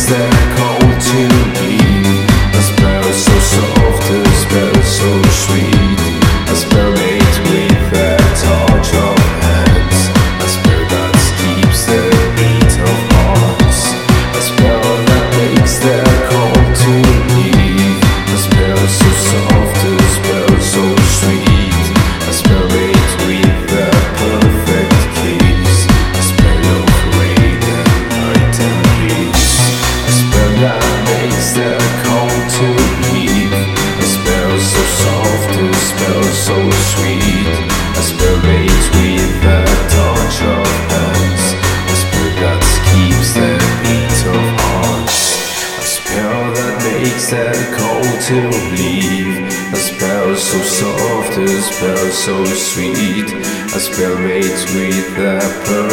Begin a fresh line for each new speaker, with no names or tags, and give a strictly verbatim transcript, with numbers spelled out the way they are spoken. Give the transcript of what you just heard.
that call to leave. A spell so soft, a spell so sweet. A spell made with a touch of hands. A spell that keeps the beat of hearts. A spell that makes that call to leave. A spell so soft, a spell so sweet. A spell made with a perfect kiss. A spell of rain and night and peace. A spell that makes that call to leave. A spell so soft, a spell so sweet. A spell made with a touch of hands. A spell that keeps the beat of hearts. A spell that makes that call to leave. A spell so soft, a spell so sweet. A spell made with a perfect